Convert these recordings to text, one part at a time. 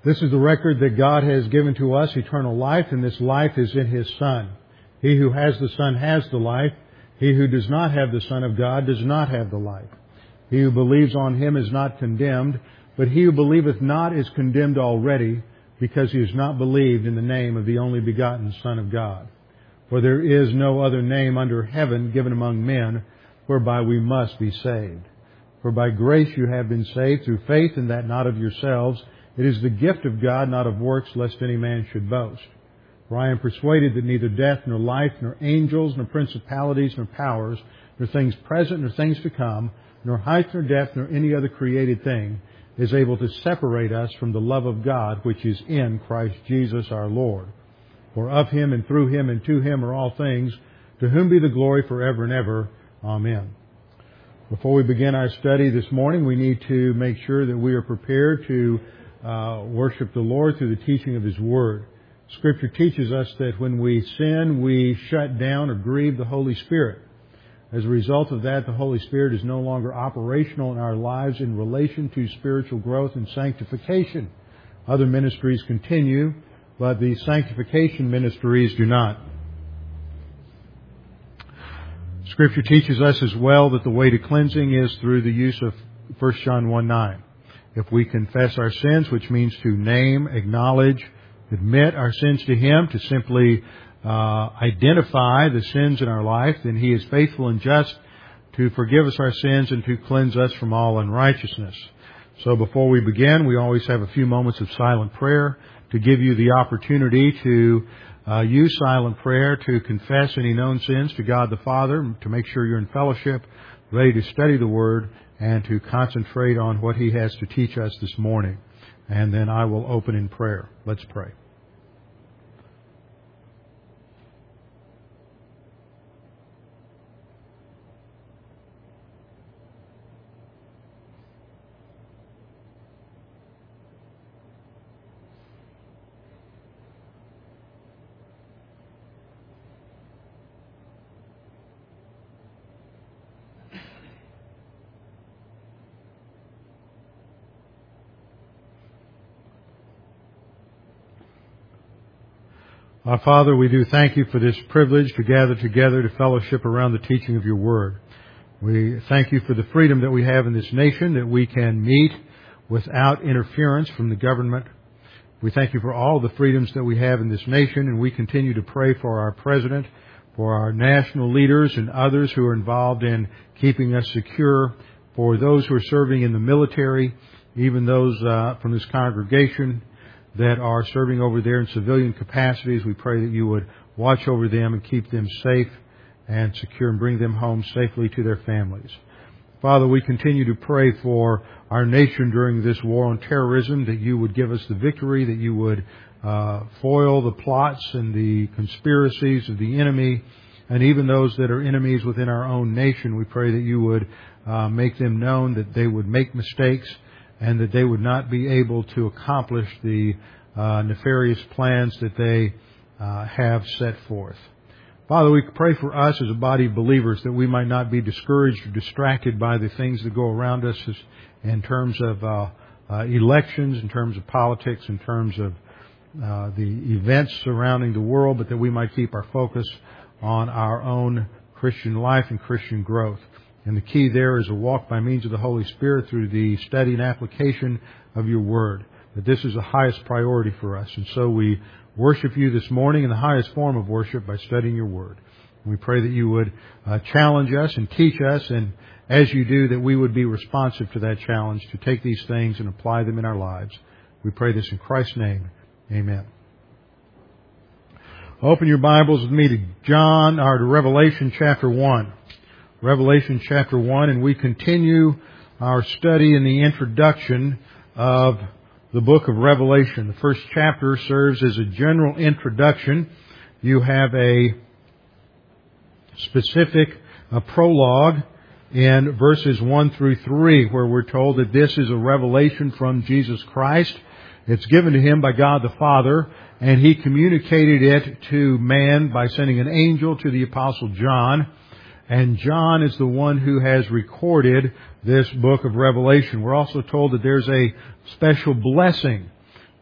This is the record that God has given to us, eternal life, and this life is in His Son. He who has the Son has the life. He who does not have the Son of God does not have the life. He who believes on Him is not condemned, but he who believeth not is condemned already, because he has not believed in the name of the only begotten Son of God. For there is no other name under heaven given among men whereby we must be saved. For by grace you have been saved through faith, and that not of yourselves. It is the gift of God, not of works, lest any man should boast. For I am persuaded that neither death, nor life, nor angels, nor principalities, nor powers, nor things present, nor things to come, nor height, nor depth, nor any other created thing is able to separate us from the love of God which is in Christ Jesus our Lord. For of Him, and through Him, and to Him are all things, to whom be the glory forever and ever. Amen. Before we begin our study this morning, we need to make sure that we are prepared to worship the Lord through the teaching of His Word. Scripture teaches us that when we sin, we shut down or grieve the Holy Spirit. As a result of that, the Holy Spirit is no longer operational in our lives in relation to spiritual growth and sanctification. Other ministries continue, but the sanctification ministries do not. Scripture teaches us as well that the way to cleansing is through the use of 1 John 1:9. If we confess our sins, which means to name, acknowledge, admit our sins to Him, to simply identify the sins in our life, then He is faithful and just to forgive us our sins and to cleanse us from all unrighteousness. So before we begin, we always have a few moments of silent prayer to give you the opportunity to use silent prayer to confess any known sins to God the Father, to make sure you're in fellowship, ready to study the Word, and to concentrate on what He has to teach us this morning. And then I will open in prayer. Let's pray. Our Father, we do thank You for this privilege to gather together to fellowship around the teaching of Your Word. We thank You for the freedom that we have in this nation, that we can meet without interference from the government. We thank You for all the freedoms that we have in this nation, and we continue to pray for our President, for our national leaders and others who are involved in keeping us secure, for those who are serving in the military, even those from this congregation that are serving over there in civilian capacities. We pray that You would watch over them and keep them safe and secure and bring them home safely to their families. Father, we continue to pray for our nation during this war on terrorism, that You would give us the victory, that You would foil the plots and the conspiracies of the enemy, and even those that are enemies within our own nation. We pray that You would make them known, that they would make mistakes, and that they would not be able to accomplish the nefarious plans that they have set forth. Father, we pray for us as a body of believers that we might not be discouraged or distracted by the things that go around us in terms of elections, in terms of politics, in terms of the events surrounding the world, but that we might keep our focus on our own Christian life and Christian growth. And the key there is a walk by means of the Holy Spirit through the study and application of Your Word. That this is the highest priority for us. And so we worship You this morning in the highest form of worship by studying Your Word. And we pray that You would challenge us and teach us, and as You do, that we would be responsive to that challenge to take these things and apply them in our lives. We pray this in Christ's name. Amen. Open your Bibles with me to Revelation chapter 1. Revelation chapter 1, and we continue our study in the introduction of the book of Revelation. The first chapter serves as a general introduction. You have a specific prologue in verses 1 through 3, where we're told that this is a revelation from Jesus Christ. It's given to Him by God the Father, and He communicated it to man by sending an angel to the Apostle John. And John is the one who has recorded this book of Revelation. We're also told that there's a special blessing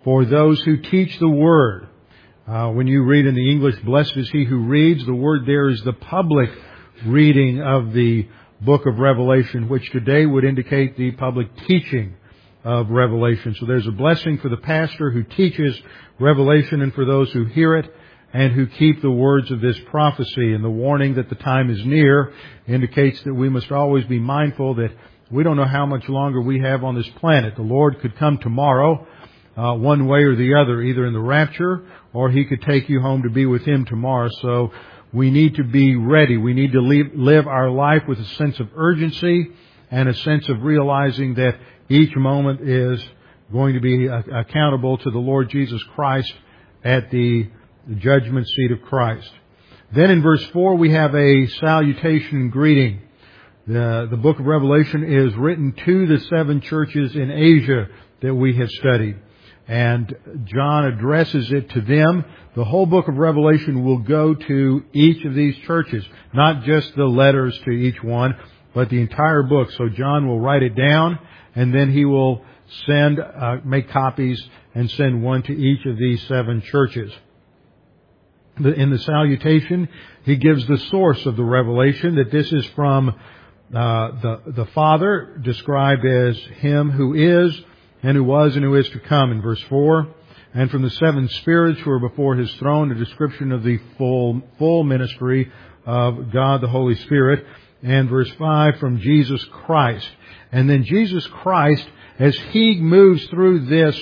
for those who teach the Word. When you read in the English, blessed is he who reads, the word there is the public reading of the book of Revelation, which today would indicate the public teaching of Revelation. So there's a blessing for the pastor who teaches Revelation and for those who hear it and who keep the words of this prophecy. And the warning that the time is near indicates that we must always be mindful that we don't know how much longer we have on this planet. The Lord could come tomorrow, one way or the other, either in the rapture or He could take you home to be with Him tomorrow. So we need to be ready. We need to live our life with a sense of urgency and a sense of realizing that each moment is going to be accountable to the Lord Jesus Christ at the judgment seat of Christ. Then in verse 4 we have a salutation and greeting. The book of Revelation is written to the 7 churches in Asia that we have studied. And John addresses it to them. The whole book of Revelation will go to each of these churches, not just the letters to each one, but the entire book. So John will write it down, and then he will make copies and send one to each of these 7 churches. In the salutation, he gives the source of the revelation, that this is from the Father, described as Him who is, and who was, and who is to come, in verse 4. And from the 7 spirits who are before His throne, a description of the full ministry of God the Holy Spirit. And verse 5, from Jesus Christ. And then Jesus Christ, as He moves through this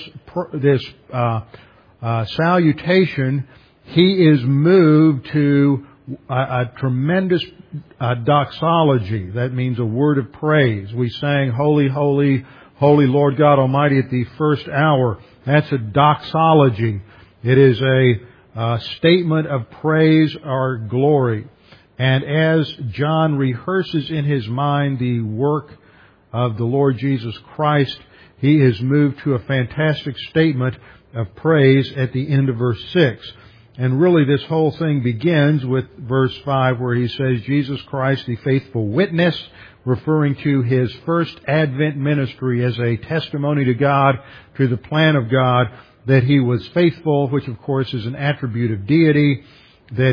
salutation, He is moved to a tremendous doxology. That means a word of praise. We sang, Holy, Holy, Holy Lord God Almighty at the first hour. That's a doxology. It is a statement of praise or glory. And as John rehearses in his mind the work of the Lord Jesus Christ, he is moved to a fantastic statement of praise at the end of verse 6. And really this whole thing begins with verse 5, where he says, Jesus Christ, the faithful witness, referring to His first Advent ministry as a testimony to God, to the plan of God, that He was faithful, which of course is an attribute of deity, that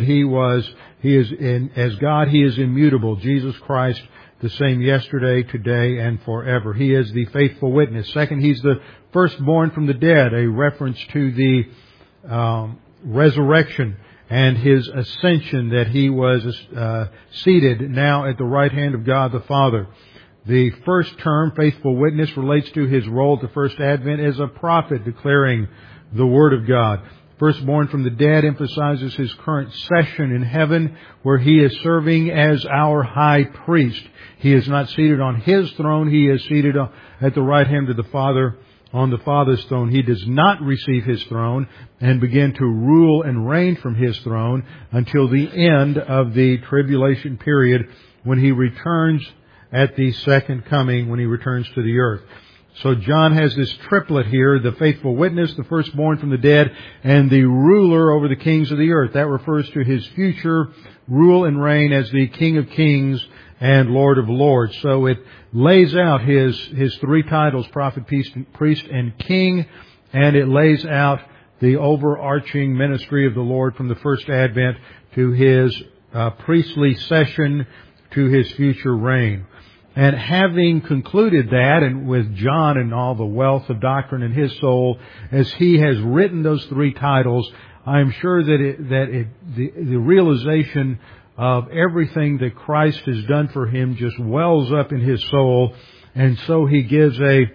as God, He is immutable. Jesus Christ, the same yesterday, today, and forever. He is the faithful witness. Second, He's the firstborn from the dead, a reference to the resurrection and His ascension, that He was seated now at the right hand of God the Father. The first term, faithful witness, relates to His role at the first advent as a prophet declaring the Word of God. Firstborn from the dead emphasizes His current session in heaven, where He is serving as our high priest. He is not seated on His throne. He is seated at the right hand of the Father, on the Father's throne. He does not receive His throne and begin to rule and reign from His throne until the end of the tribulation period, when He returns at the second coming, when He returns to the earth. So John has this triplet here, the faithful witness, the firstborn from the dead, and the ruler over the kings of the earth. That refers to His future rule and reign as the King of Kings and Lord of Lords. So it lays out His 3 titles, prophet, priest, and king, and it lays out the overarching ministry of the Lord from the first advent to His priestly session to His future reign. And having concluded that, and with John and all the wealth of doctrine in his soul, as he has written those 3 titles, I'm sure that the realization of everything that Christ has done for him just wells up in his soul, and so he gives a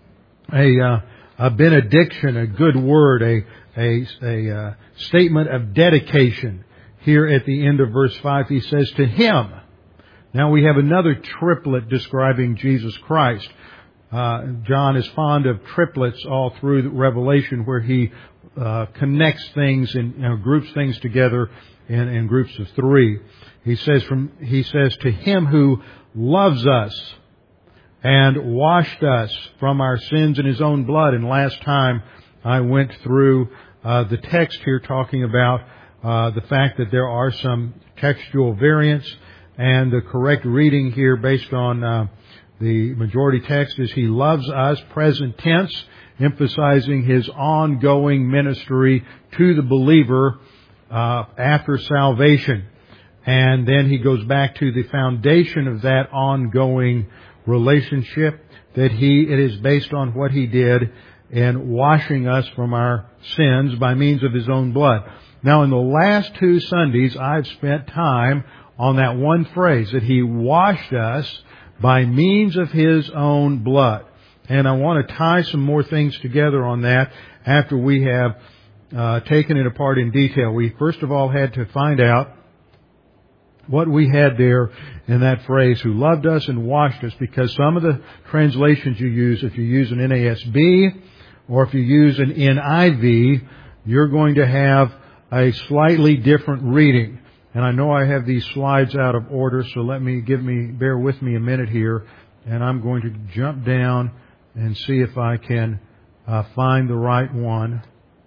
benediction, a good word, a statement of dedication. Here at the end of verse 5, he says, to Him. Now we have another triplet describing Jesus Christ. John is fond of triplets all through the Revelation, where he connects things and groups things together in groups of 3. He says to Him who loves us and washed us from our sins in His own blood. And last time I went through the text here talking about the fact that there are some textual variants. And the correct reading here, based on the majority text, is He loves us, present tense, emphasizing His ongoing ministry to the believer after salvation. And then He goes back to the foundation of that ongoing relationship, that it is based on what He did in washing us from our sins by means of His own blood. Now, in the last 2 Sundays, I've spent time on that one phrase, that He washed us by means of His own blood. And I want to tie some more things together on that after we have taken it apart in detail. We first of all had to find out what we had there in that phrase, who loved us and washed us, because some of the translations you use, if you use an NASB or if you use an NIV, you're going to have a slightly different reading. And I know I have these slides out of order, so bear with me a minute here, and I'm going to jump down and see if I can find the right one.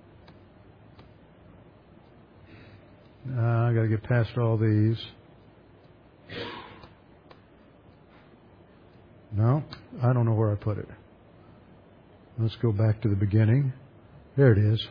I got to get past all these. No, I don't know where I put it. Let's go back to the beginning. There it is.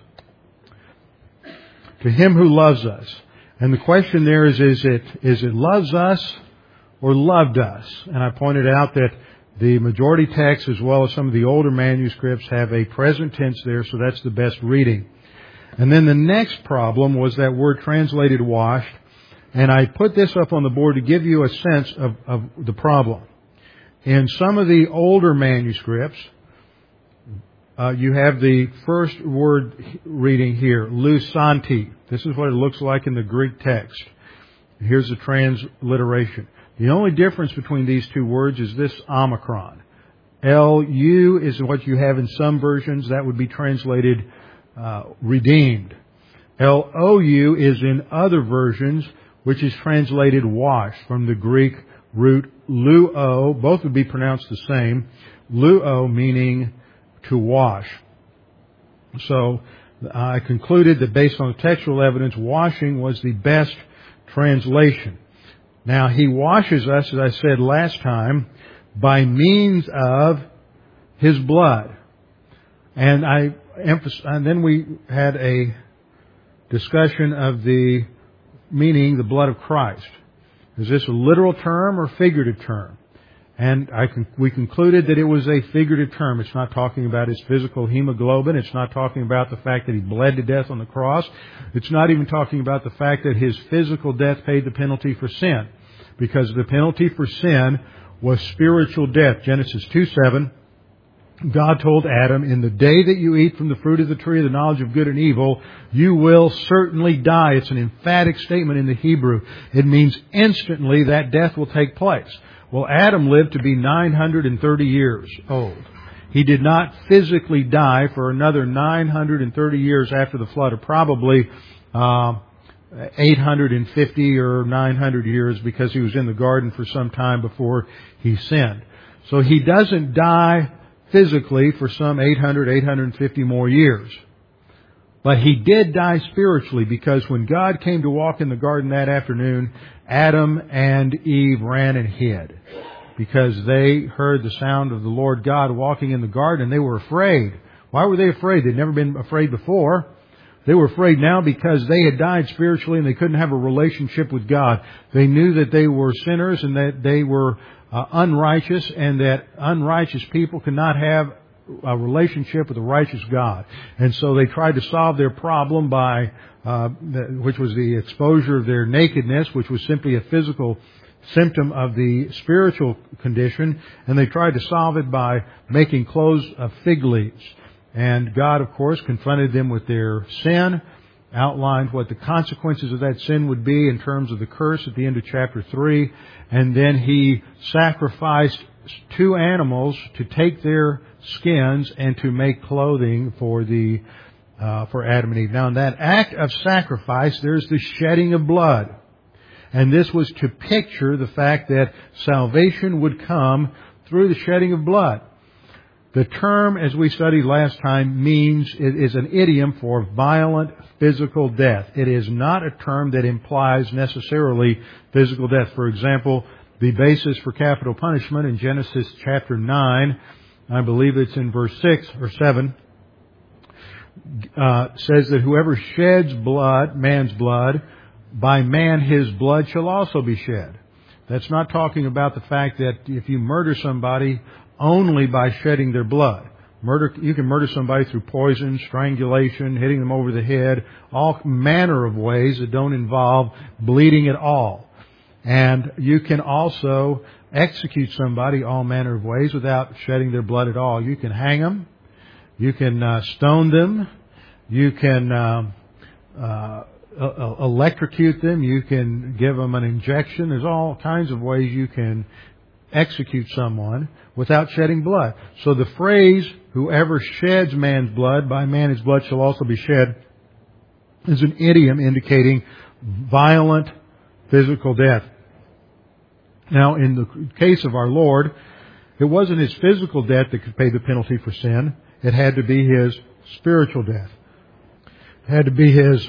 To Him who loves us. And the question there is it loves us or loved us? And I pointed out that the majority text, as well as some of the older manuscripts, have a present tense there, so that's the best reading. And then the next problem was that word translated washed. And I put this up on the board to give you a sense of the problem. In some of the older manuscripts, you have the first word reading here, lusanti. This is what it looks like in the Greek text. Here's the transliteration. The only difference between these two words is this omicron. L-U is what you have in some versions. That would be translated redeemed. L-O-U is in other versions, which is translated washed, from the Greek root luo. Both would be pronounced the same. Luo meaning to wash. So I concluded that based on the textual evidence, washing was the best translation. Now, He washes us, as I said last time, by means of His blood. And then we had a discussion of the meaning, the blood of Christ. Is this a literal term or figurative term? And we concluded that it was a figurative term. It's not talking about His physical hemoglobin. It's not talking about the fact that He bled to death on the cross. It's not even talking about the fact that His physical death paid the penalty for sin. Because the penalty for sin was spiritual death. Genesis 2:7. God told Adam, in the day that you eat from the fruit of the tree of the knowledge of good and evil, you will certainly die. It's an emphatic statement in the Hebrew. It means instantly that death will take place. Well, Adam lived to be 930 years old. He did not physically die for another 930 years after the flood, or probably 850 or 900 years, because he was in the garden for some time before he sinned. So he doesn't die physically for some 850 more years. But he did die spiritually, because when God came to walk in the garden that afternoon, Adam and Eve ran and hid, because they heard the sound of the Lord God walking in the garden. They were afraid. Why were they afraid? They'd never been afraid before. They were afraid now because they had died spiritually and they couldn't have a relationship with God. They knew that they were sinners and that they were unrighteous, and that unrighteous people cannot have a relationship with a righteous God. And so they tried to solve their problem by, which was the exposure of their nakedness, which was simply a physical symptom of the spiritual condition, and they tried to solve it by making clothes of fig leaves. And God, of course, confronted them with their sin, outlined what the consequences of that sin would be in terms of the curse at the end of chapter 3, and then He sacrificed 2 animals to take their skins and to make clothing for Adam and Eve. Now, in that act of sacrifice, there's the shedding of blood. And this was to picture the fact that salvation would come through the shedding of blood. The term, as we studied last time, is an idiom for violent physical death. It is not a term that implies necessarily physical death. For example, the basis for capital punishment in Genesis chapter 9, I believe it's in verse 6 or 7, says that whoever sheds blood, man's blood, by man his blood shall also be shed. That's not talking about the fact that if you murder somebody only by shedding their blood. You can murder somebody through poison, strangulation, hitting them over the head, all manner of ways that don't involve bleeding at all. And you can also execute somebody all manner of ways without shedding their blood at all. You can hang them. You can stone them. You can electrocute them. You can give them an injection. There's all kinds of ways you can execute someone without shedding blood. So the phrase, whoever sheds man's blood, by man his blood shall also be shed, is an idiom indicating violent physical death. Now, in the case of our Lord, it wasn't his physical death that could pay the penalty for sin. It had to be his spiritual death. It had to be his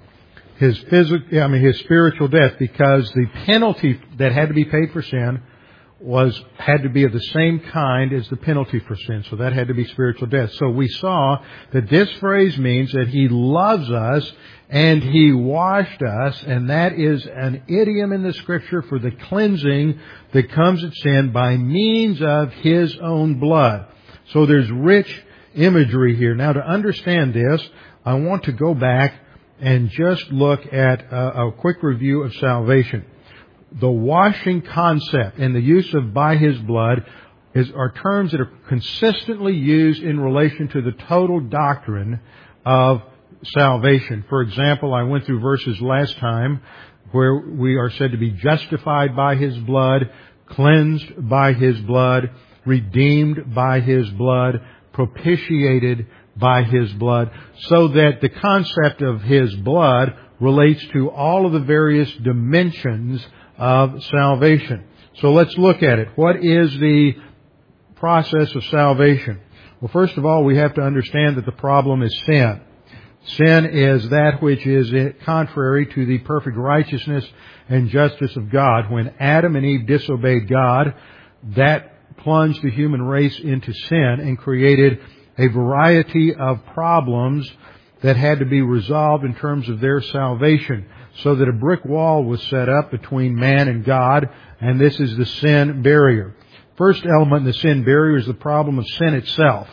spiritual death, because the penalty that had to be paid for sin had to be of the same kind as the penalty for sin. So that had to be spiritual death. So we saw that this phrase means that he loves us and he washed us, and that is an idiom in the Scripture for the cleansing that comes at sin by means of his own blood. So there's rich imagery here. Now, to understand this, I want to go back and just look at a quick review of salvation. The washing concept and the use of by his blood are terms that are consistently used in relation to the total doctrine of salvation. For example, I went through verses last time where we are said to be justified by his blood, cleansed by his blood, redeemed by his blood, propitiated by his blood, so that the concept of his blood relates to all of the various dimensions of salvation. So let's look at it. What is the process of salvation? Well, first of all, we have to understand that the problem is sin. Sin is that which is contrary to the perfect righteousness and justice of God. When Adam and Eve disobeyed God, that plunged the human race into sin and created a variety of problems that had to be resolved in terms of their salvation, so that a brick wall was set up between man and God, and this is the sin barrier. First element in the sin barrier is the problem of sin itself.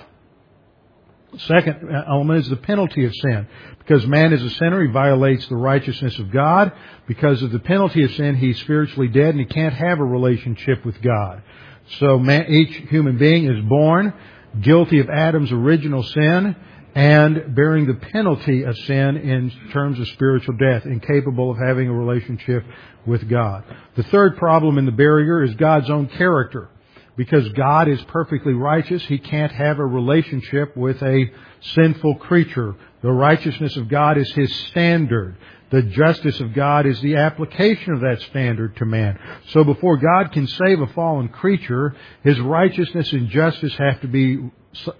Second element is the penalty of sin. Because man is a sinner, he violates the righteousness of God. Because of the penalty of sin, he's spiritually dead and he can't have a relationship with God. So each human being is born guilty of Adam's original sin and bearing the penalty of sin in terms of spiritual death, incapable of having a relationship with God. The third problem in the barrier is God's own character. Because God is perfectly righteous, he can't have a relationship with a sinful creature. The righteousness of God is his standard. The justice of God is the application of that standard to man. So before God can save a fallen creature, his righteousness and justice have to be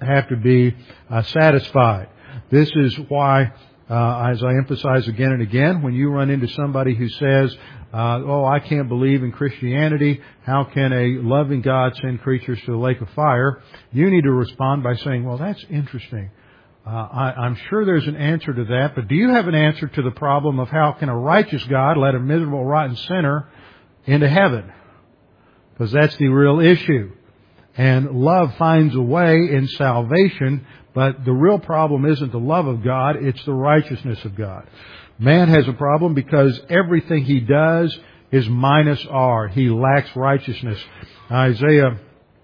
satisfied. This is why, as I emphasize again and again, when you run into somebody who says, I can't believe in Christianity, how can a loving God send creatures to the lake of fire? You need to respond by saying, well, that's interesting. I'm sure there's an answer to that, but do you have an answer to the problem of how can a righteous God let a miserable, rotten sinner into heaven? Because that's the real issue. And love finds a way in salvation, but the real problem isn't the love of God, it's the righteousness of God. Man has a problem because everything he does is minus R. He lacks righteousness. Isaiah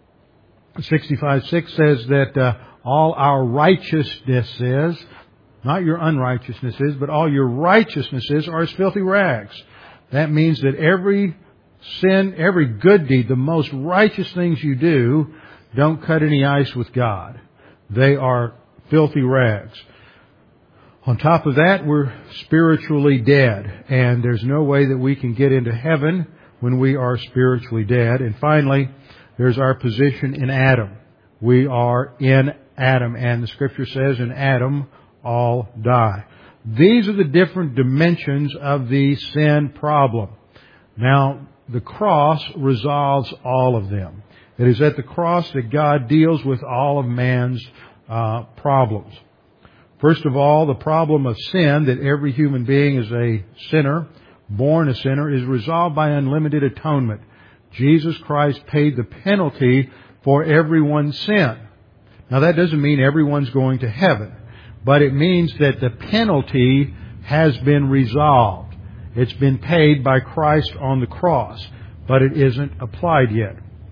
65:6 says that all our righteousnesses, not your unrighteousnesses, but all your righteousnesses are as filthy rags. That means that every sin, every good deed, the most righteous things you do, don't cut any ice with God. They are filthy rags. On top of that, we're spiritually dead, and there's no way that we can get into heaven when we are spiritually dead. And finally, there's our position in Adam. We are in Adam, and the Scripture says, in Adam all die. These are the different dimensions of the sin problem. Now, the cross resolves all of them. It is at the cross that God deals with all of man's problems. First of all, the problem of sin, that every human being is a sinner, born a sinner, is resolved by unlimited atonement. Jesus Christ paid the penalty for everyone's sin. Now that doesn't mean everyone's going to heaven, but it means that the penalty has been resolved. It's been paid by Christ on the cross, but it isn't applied yet.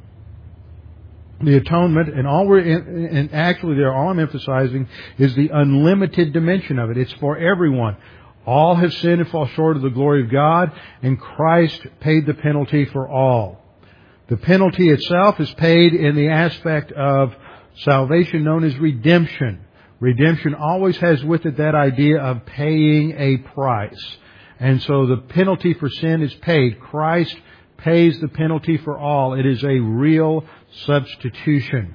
The atonement, and all I'm emphasizing is the unlimited dimension of it. It's for everyone. All have sinned and fall short of the glory of God, and Christ paid the penalty for all. The penalty itself is paid in the aspect of salvation known as redemption. Redemption always has with it that idea of paying a price. And so the penalty for sin is paid. Christ pays the penalty for all. It is a real substitution.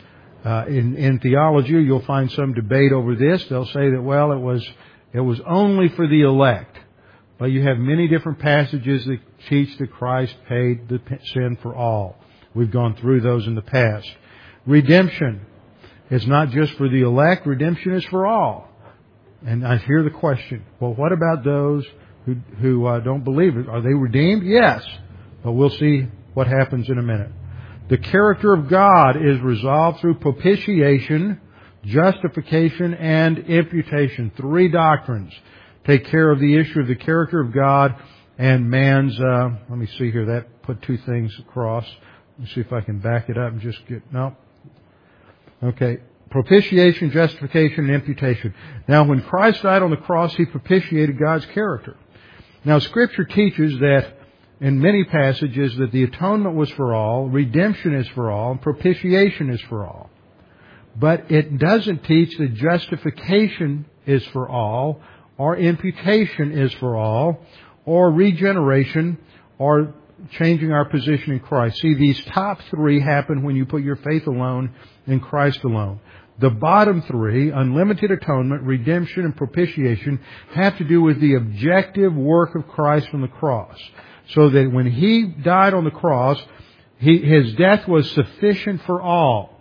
In theology, you'll find some debate over this. They'll say that, well, it was only for the elect. But you have many different passages that teach that Christ paid the sin for all. We've gone through those in the past. Redemption is not just for the elect. Redemption is for all. And I hear the question, well, what about those who don't believe it? Are they redeemed? Yes. But we'll see what happens in a minute. The character of God is resolved through propitiation, justification, and imputation. Three doctrines take care of the issue of the character of God and man's, let me see here, that put two things across. Let me see if I can back it up and just no. Okay. Propitiation, justification, and imputation. Now, when Christ died on the cross, He propitiated God's character. Now, Scripture teaches that in many passages that the atonement was for all, redemption is for all, and propitiation is for all. But it doesn't teach that justification is for all, or imputation is for all, or regeneration, or changing our position in Christ. See, these top three happen when you put your faith alone in Christ alone. The bottom three, unlimited atonement, redemption, and propitiation, have to do with the objective work of Christ on the cross. So that when He died on the cross, His death was sufficient for all.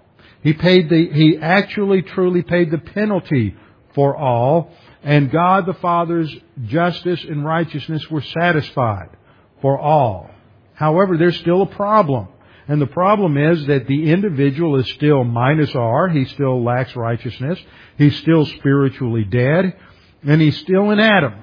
He actually truly paid the penalty for all, and God the Father's justice and righteousness were satisfied for all. However, there's still a problem. And the problem is that the individual is still minus R. He still lacks righteousness. He's still spiritually dead. And he's still in Adam.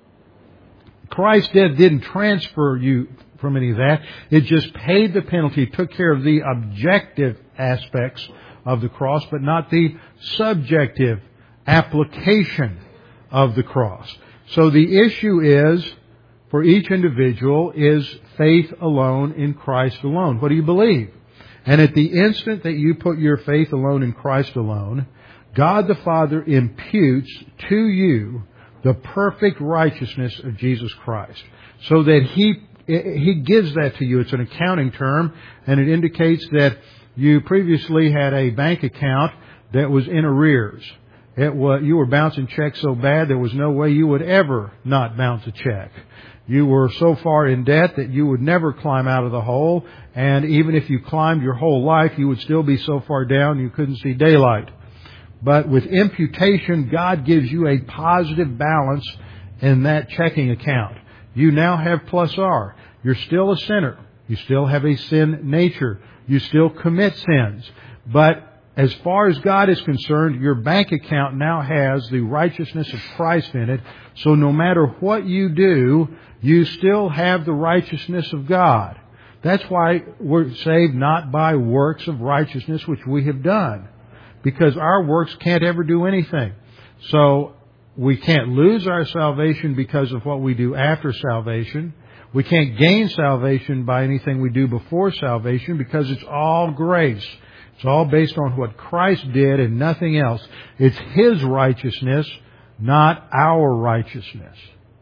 Christ's death didn't transfer you from any of that. It just paid the penalty. It took care of the objective aspects of the cross, but not the subjective application of the cross. So the issue is, for each individual, is faith alone in Christ alone. What do you believe? And at the instant that you put your faith alone in Christ alone, God the Father imputes to you the perfect righteousness of Jesus Christ. So that He gives that to you. It's an accounting term, and it indicates that you previously had a bank account that was in arrears. You were bouncing checks so bad there was no way you would ever not bounce a check. You were so far in debt that you would never climb out of the hole, and even if you climbed your whole life, you would still be so far down you couldn't see daylight. But with imputation, God gives you a positive balance in that checking account. You now have plus R. You're still a sinner. You still have a sin nature. You still commit sins. But as far as God is concerned, your bank account now has the righteousness of Christ in it. So no matter what you do, you still have the righteousness of God. That's why we're saved not by works of righteousness which we have done. Because our works can't ever do anything. So we can't lose our salvation because of what we do after salvation. We can't gain salvation by anything we do before salvation because it's all grace. It's all based on what Christ did and nothing else. It's His righteousness, not our righteousness.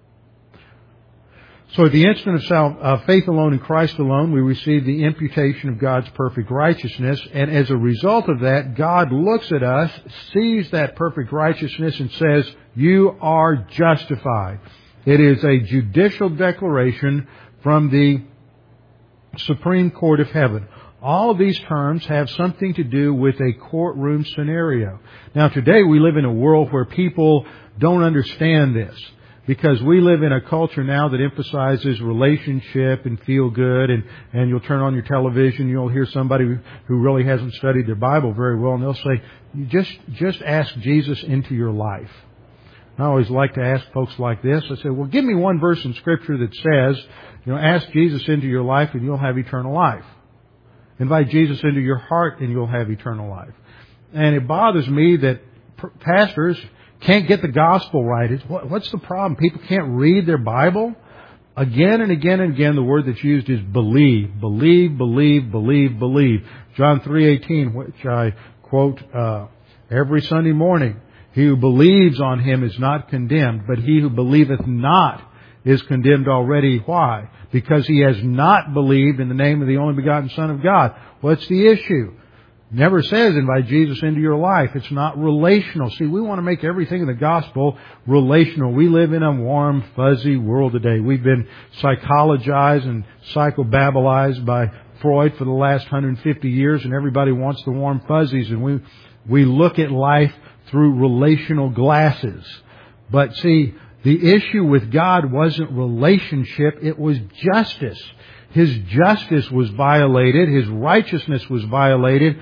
So at the instant of faith alone in Christ alone, we receive the imputation of God's perfect righteousness. And as a result of that, God looks at us, sees that perfect righteousness, and says, you are justified. It is a judicial declaration from the Supreme Court of Heaven. All of these terms have something to do with a courtroom scenario. Now today we live in a world where people don't understand this, because we live in a culture now that emphasizes relationship and feel good, and you'll turn on your television, you'll hear somebody who really hasn't studied their Bible very well, and they'll say, just ask Jesus into your life. I always like to ask folks like this. I say, well, give me one verse in Scripture that says, ask Jesus into your life and you'll have eternal life. Invite Jesus into your heart and you'll have eternal life. And it bothers me that pastors can't get the gospel right. What's the problem? People can't read their Bible? Again and again and again, the word that's used is believe. Believe, believe, believe, believe. John 3:18, which I quote every Sunday morning. He who believes on Him is not condemned, but he who believeth not is condemned already. Why? Because he has not believed in the name of the only begotten Son of God. What's the issue? Never says invite Jesus into your life. It's not relational. See, we want to make everything in the gospel relational. We live in a warm, fuzzy world today. We've been psychologized and psychobabblized by Freud for the last 150 years, and everybody wants the warm fuzzies, and we look at life through relational glasses. But see, the issue with God wasn't relationship, it was justice. His justice was violated, His righteousness was violated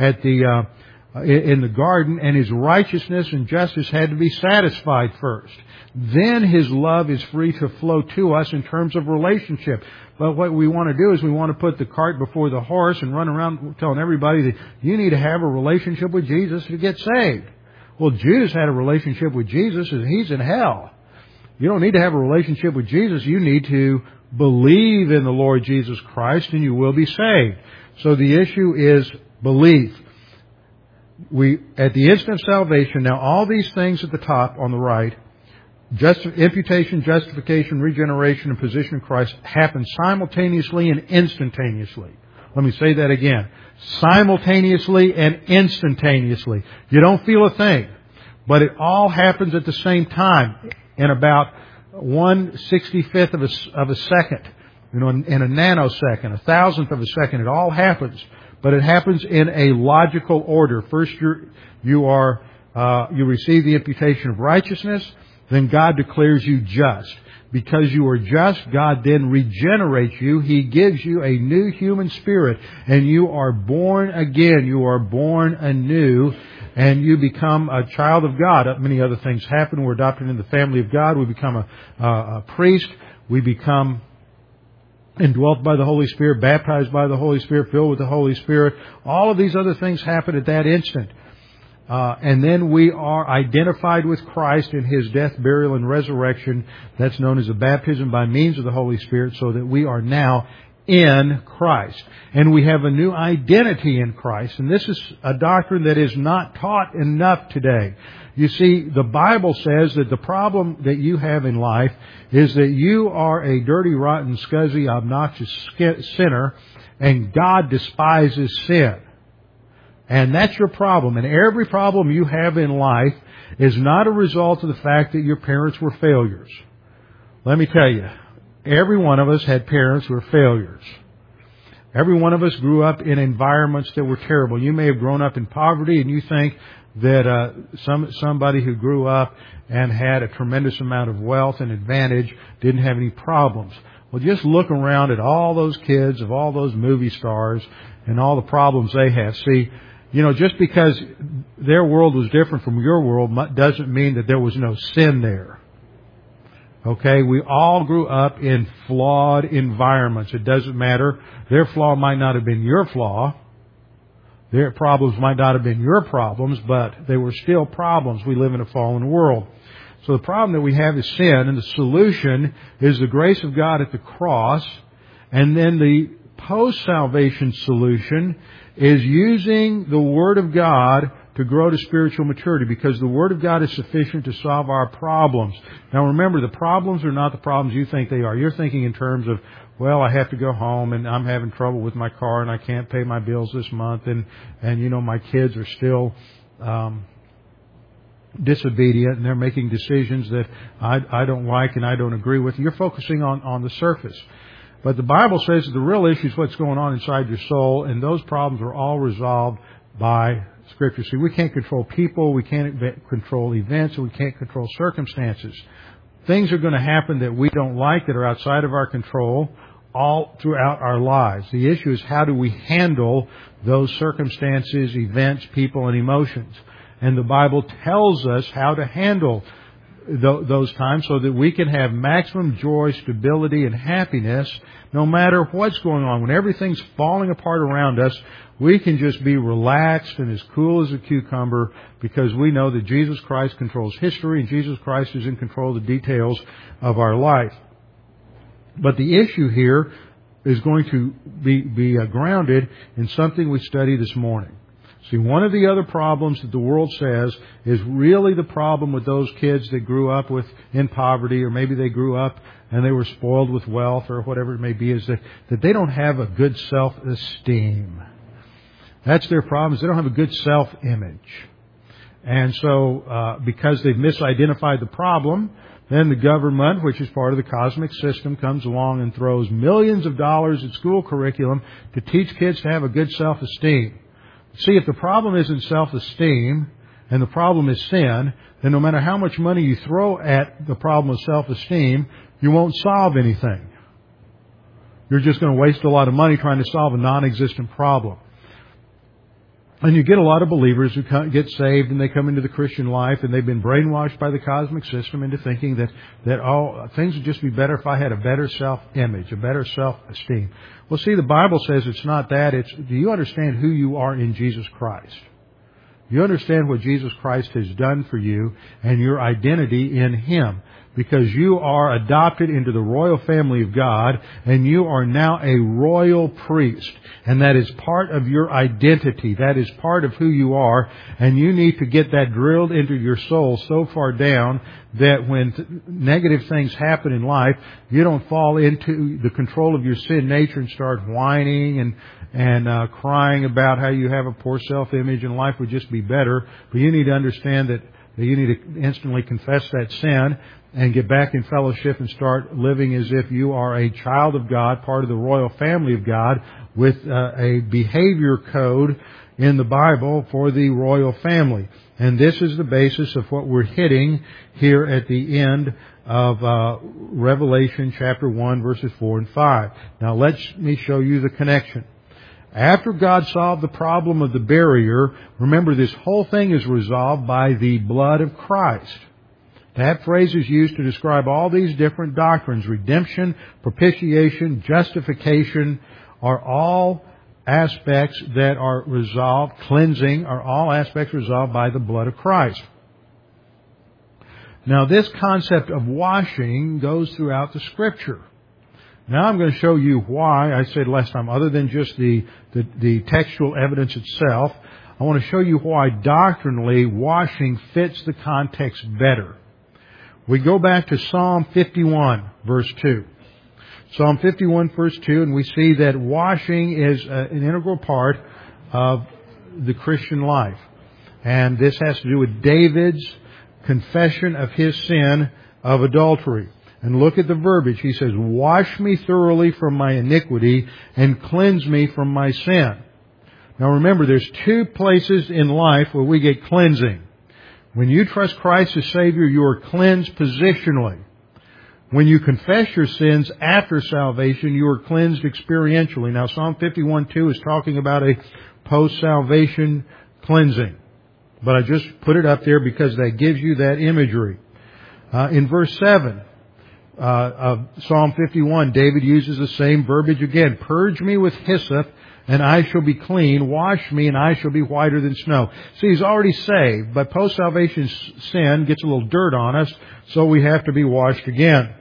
in the garden, and His righteousness and justice had to be satisfied first. Then His love is free to flow to us in terms of relationship. But what we want to do is we want to put the cart before the horse and run around telling everybody that you need to have a relationship with Jesus to get saved. Well, Judas had a relationship with Jesus and he's in hell. You don't need to have a relationship with Jesus. You need to believe in the Lord Jesus Christ and you will be saved. So the issue is belief. At the instant of salvation, now all these things at the top on the right, imputation, justification, regeneration, and position in Christ happen simultaneously and instantaneously. Let me say that again. Simultaneously and instantaneously. You don't feel a thing, but it all happens at the same time in about 1/65th of a second, in a nanosecond, 1,000th of a second. It all happens, but it happens in a logical order. First, you receive the imputation of righteousness, then God declares you just. Because you are just, God then regenerates you. He gives you a new human spirit, and you are born again. You are born anew, and you become a child of God. Many other things happen. We're adopted into the family of God. We become a priest. We become indwelt by the Holy Spirit, baptized by the Holy Spirit, filled with the Holy Spirit. All of these other things happen at that instant. And then we are identified with Christ in His death, burial, and resurrection. That's known as a baptism by means of the Holy Spirit, so that we are now in Christ. And we have a new identity in Christ. And this is a doctrine that is not taught enough today. You see, the Bible says that the problem that you have in life is that you are a dirty, rotten, scuzzy, obnoxious sinner, and God despises sin. And that's your problem. And every problem you have in life is not a result of the fact that your parents were failures. Let me tell you, every one of us had parents who were failures. Every one of us grew up in environments that were terrible. You may have grown up in poverty and you think that somebody who grew up and had a tremendous amount of wealth and advantage didn't have any problems. Well, just look around at all those kids of all those movie stars and all the problems they have. See, just because their world was different from your world doesn't mean that there was no sin there. Okay? We all grew up in flawed environments. It doesn't matter. Their flaw might not have been your flaw. Their problems might not have been your problems, but they were still problems. We live in a fallen world. So the problem that we have is sin, and the solution is the grace of God at the cross, and then the post-salvation solution is using the Word of God to grow to spiritual maturity, because the Word of God is sufficient to solve our problems. Now remember, the problems are not the problems you think they are. You're thinking in terms of, well, I have to go home and I'm having trouble with my car and I can't pay my bills this month and my kids are still disobedient and they're making decisions that I don't like and I don't agree with. You're focusing on the surface. But the Bible says that the real issue is what's going on inside your soul, and those problems are all resolved by Scripture. See, we can't control people, we can't control events, and we can't control circumstances. Things are going to happen that we don't like, that are outside of our control, all throughout our lives. The issue is, how do we handle those circumstances, events, people, and emotions? And the Bible tells us how to handle those times so that we can have maximum joy, stability, and happiness no matter what's going on. When everything's falling apart around us, we can just be relaxed and as cool as a cucumber because we know that Jesus Christ controls history and Jesus Christ is in control of the details of our life. But the issue here is going to be grounded in something we studied this morning. See, one of the other problems that the world says is really the problem with those kids that grew up in poverty, or maybe they grew up and they were spoiled with wealth or whatever it may be, is that they don't have a good self-esteem. That's their problem, is they don't have a good self-image. And so, because they've misidentified the problem, then the government, which is part of the cosmic system, comes along and throws millions of dollars at school curriculum to teach kids to have a good self-esteem. See, if the problem isn't self-esteem and the problem is sin, then no matter how much money you throw at the problem of self-esteem, you won't solve anything. You're just going to waste a lot of money trying to solve a non-existent problem. And you get a lot of believers who get saved and they come into the Christian life and they've been brainwashed by the cosmic system into thinking that things would just be better if I had a better self-image, a better self-esteem. Well, see, the Bible says it's not that. It's, do you understand who you are in Jesus Christ? You understand what Jesus Christ has done for you and your identity in Him. Because you are adopted into the royal family of God, and you are now a royal priest. And that is part of your identity. That is part of who you are. And you need to get that drilled into your soul so far down that when negative things happen in life, you don't fall into the control of your sin nature and start whining and crying about how you have a poor self-image and life would just be better. But you need to understand that you need to instantly confess that sin and get back in fellowship and start living as if you are a child of God, part of the royal family of God, with a behavior code in the Bible for the royal family. And this is the basis of what we're hitting here at the end of Revelation chapter 1, verses 4 and 5. Now let me show you the connection. After God solved the problem of the barrier, remember this whole thing is resolved by the blood of Christ. That phrase is used to describe all these different doctrines. Redemption, propitiation, justification are all aspects that are resolved. Cleansing are all aspects resolved by the blood of Christ. Now this concept of washing goes throughout the Scripture. Now I'm going to show you why, I said last time, other than just the textual evidence itself, I want to show you why doctrinally washing fits the context better. We go back to Psalm 51, verse 2. Psalm 51, verse 2, and we see that washing is an integral part of the Christian life. And this has to do with David's confession of his sin of adultery. And look at the verbiage. He says, "Wash me thoroughly from my iniquity and cleanse me from my sin." Now remember, there's two places in life where we get cleansing. When you trust Christ as Savior, you are cleansed positionally. When you confess your sins after salvation, you are cleansed experientially. Now, Psalm 51:2 is talking about a post-salvation cleansing. But I just put it up there because that gives you that imagery. In verse 7 of Psalm 51, David uses the same verbiage again. "Purge me with hyssop, and I shall be clean. Wash me, and I shall be whiter than snow." See, he's already saved, but post-salvation sin gets a little dirt on us, so we have to be washed again.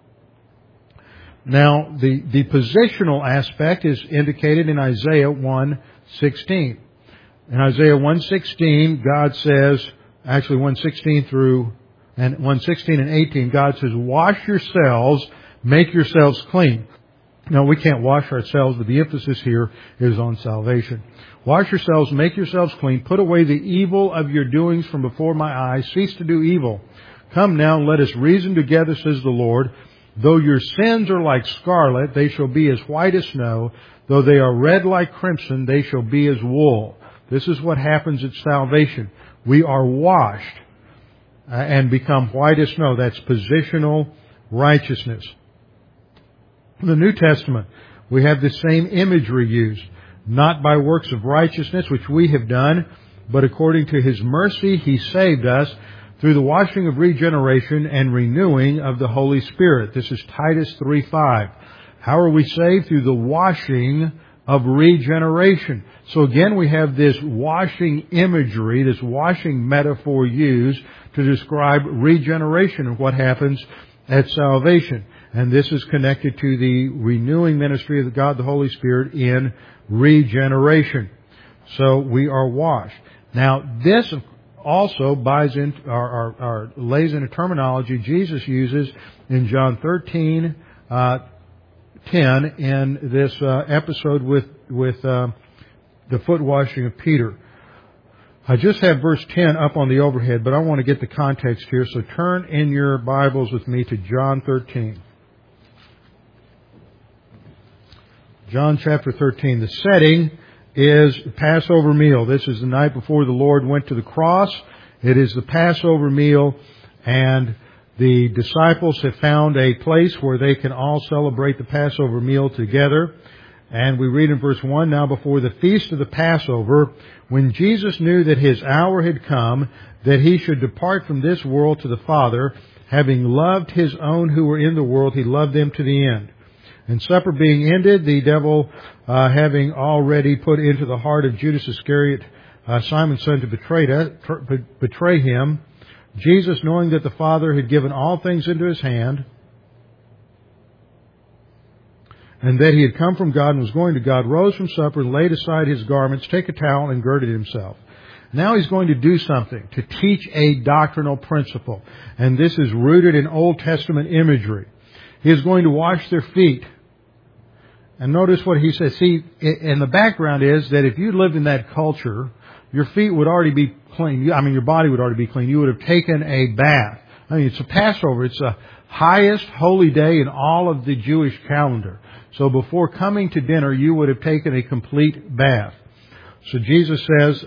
Now, the positional aspect is indicated in Isaiah 1:16. In Isaiah 1:16, God says, actually 1:16 and 1:16 and 18, God says, "Wash yourselves, make yourselves clean." Now, we can't wash ourselves, but the emphasis here is on salvation. "Wash yourselves, make yourselves clean. Put away the evil of your doings from before my eyes. Cease to do evil. Come now, let us reason together, says the Lord. Though your sins are like scarlet, they shall be as white as snow. Though they are red like crimson, they shall be as wool. This is what happens at salvation. We are washed and become white as snow. That's positional righteousness. In the New Testament, we have the same imagery used. Not by works of righteousness, which we have done, but according to His mercy, He saved us through the washing of regeneration and renewing of the Holy Spirit. This is Titus 3:5. How are we saved? Through the washing of regeneration. So again, we have this washing imagery, this washing metaphor used to describe regeneration and what happens at salvation. And this is connected to the renewing ministry of God the Holy Spirit in regeneration. So we are washed. Now, this also lays into terminology Jesus uses in John 13:10 in this episode with the foot washing of Peter. I just have verse 10 up on the overhead, but I want to get the context here. So turn in your Bibles with me to John 13. John chapter 13. The setting is the Passover meal. This is the night before the Lord went to the cross. It is the Passover meal, and the disciples have found a place where they can all celebrate the Passover meal together. And we read in verse 1, Now before the feast of the Passover, when Jesus knew that His hour had come, that He should depart from this world to the Father, having loved His own who were in the world, He loved them to the end. And supper being ended, the devil having already put into the heart of Judas Iscariot, Simon's son, to betray Him, Jesus, knowing that the Father had given all things into His hand, and that He had come from God and was going to God, rose from supper and laid aside His garments, took a towel and girded Himself. Now He's going to do something, to teach a doctrinal principle. And this is rooted in Old Testament imagery. He is going to wash their feet. And notice what He says. See, and the background is that if you lived in that culture, your feet would already be clean. Your body would already be clean. You would have taken a bath. It's a Passover. It's the highest holy day in all of the Jewish calendar. So before coming to dinner, you would have taken a complete bath. So Jesus says,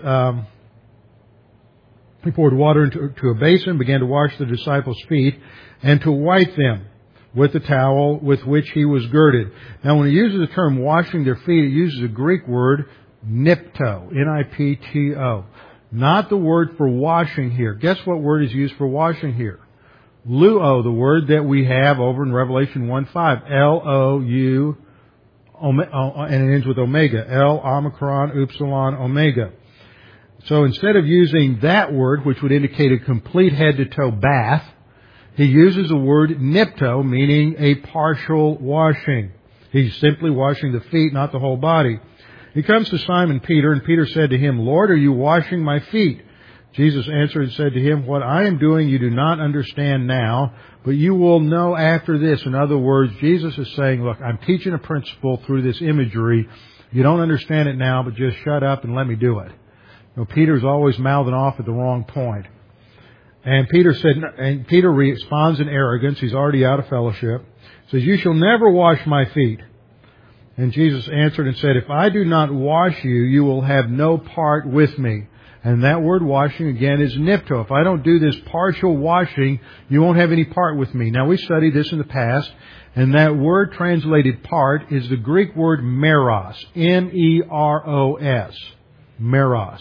He poured water into a basin, began to wash the disciples' feet, and to wipe them with the towel with which He was girded. Now, when He uses the term washing their feet, it uses a Greek word, nipto, N-I-P-T-O. Not the word for washing here. Guess what word is used for washing here? Luo, the word that we have over in Revelation 1:5. L-O-U, and it ends with omega. L, omicron, upsilon, omega. So instead of using that word, which would indicate a complete head-to-toe bath, He uses the word nipto, meaning a partial washing. He's simply washing the feet, not the whole body. He comes to Simon Peter, and Peter said to Him, Lord, are you washing my feet? Jesus answered and said to him, What I am doing you do not understand now, but you will know after this. In other words, Jesus is saying, look, I'm teaching a principle through this imagery. You don't understand it now, but just shut up and let me do it. Peter's always mouthing off at the wrong point. And Peter responds in arrogance. He's already out of fellowship. Says, you shall never wash my feet. And Jesus answered and said, If I do not wash you, you will have no part with me. And that word washing, again, is nipto. If I don't do this partial washing, you won't have any part with me. Now, we studied this in the past, and that word translated part is the Greek word meros, M-E-R-O-S, meros.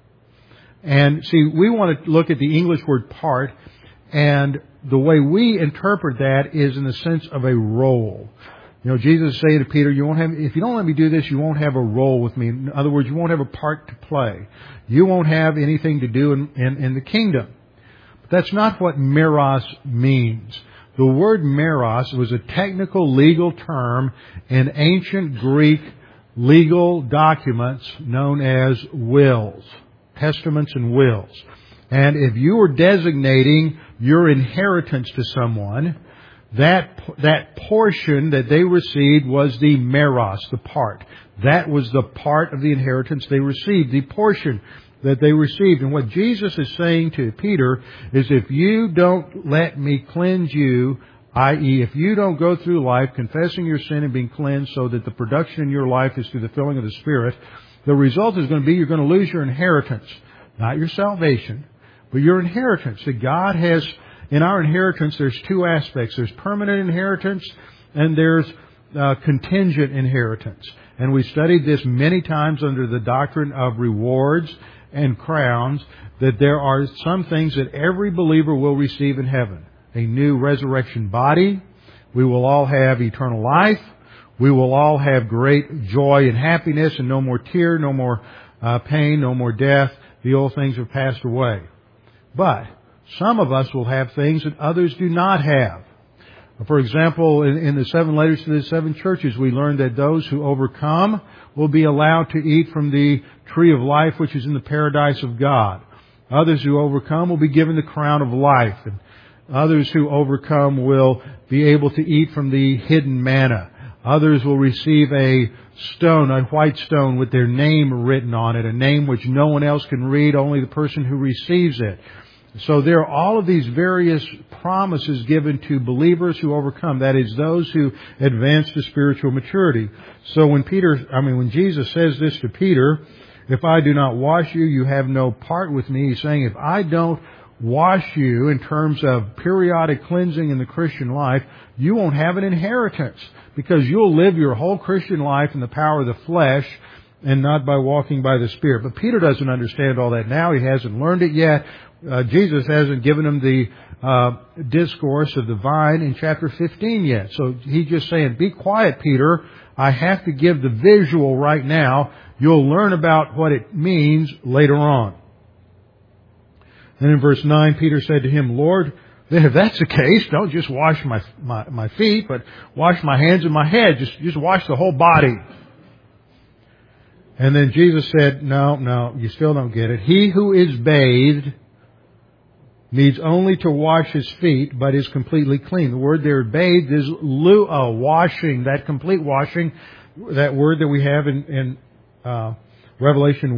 And see, we want to look at the English word part, and the way we interpret that is in the sense of a role. Jesus is saying to Peter, if you don't let me do this, you won't have a role with me. In other words, you won't have a part to play. You won't have anything to do in the kingdom. But that's not what meros means. The word meros was a technical legal term in ancient Greek legal documents known as wills, testaments and wills. And if you were designating your inheritance to someone, that portion that they received was the meros, the part. That was the part of the inheritance they received, the portion that they received. And what Jesus is saying to Peter is, if you don't let me cleanse you i.e., if you don't go through life confessing your sin and being cleansed so that the production in your life is through the filling of the Spirit, the result is going to be you're going to lose your inheritance. Not your salvation, but your inheritance. That God has, in our inheritance, there's two aspects. There's permanent inheritance and there's contingent inheritance. And we studied this many times under the doctrine of rewards and crowns, that there are some things that every believer will receive in heaven. A new resurrection body. We will all have eternal life. We will all have great joy and happiness and no more tear, no more pain, no more death. The old things have passed away. But some of us will have things that others do not have. For example, in the 7 letters to the 7 churches, we learned that those who overcome will be allowed to eat from the tree of life, which is in the paradise of God. Others who overcome will be given the crown of life. And others who overcome will be able to eat from the hidden manna. Others will receive a stone, a white stone with their name written on it, a name which no one else can read, only the person who receives it. So there are all of these various promises given to believers who overcome. That is, those who advance to spiritual maturity. So when Jesus says this to Peter, if I do not wash you, you have no part with me. He's saying, if I don't wash you in terms of periodic cleansing in the Christian life, you won't have an inheritance, because you'll live your whole Christian life in the power of the flesh and not by walking by the Spirit. But Peter doesn't understand all that now. He hasn't learned it yet. Jesus hasn't given him the discourse of the vine in chapter 15 yet. So he's just saying, be quiet, Peter. I have to give the visual right now. You'll learn about what it means later on. And in verse 9, Peter said to him, Lord, then if that's the case, don't just wash my feet, but wash my hands and my head. Just wash the whole body. And then Jesus said, no, you still don't get it. He who is bathed needs only to wash his feet, but is completely clean. The word there, bathed, is luo, washing, that complete washing, that word that we have in Revelation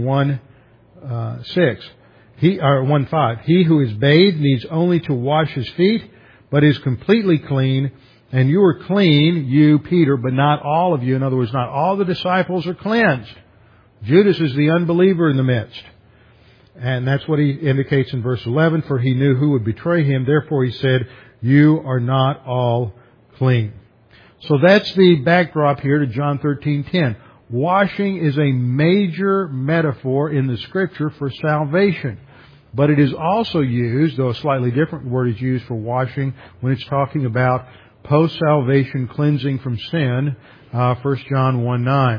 1:6. 1:5. He who is bathed needs only to wash his feet, but is completely clean. And you are clean, you, Peter, but not all of you. In other words, not all the disciples are cleansed. Judas is the unbeliever in the midst. And that's what he indicates in verse 11. For he knew who would betray him. Therefore he said, you are not all clean. So that's the backdrop here to John 13:10. Washing is a major metaphor in the Scripture for salvation. But it is also used, though a slightly different word is used for washing, when it's talking about post-salvation cleansing from sin, 1 John 1:9.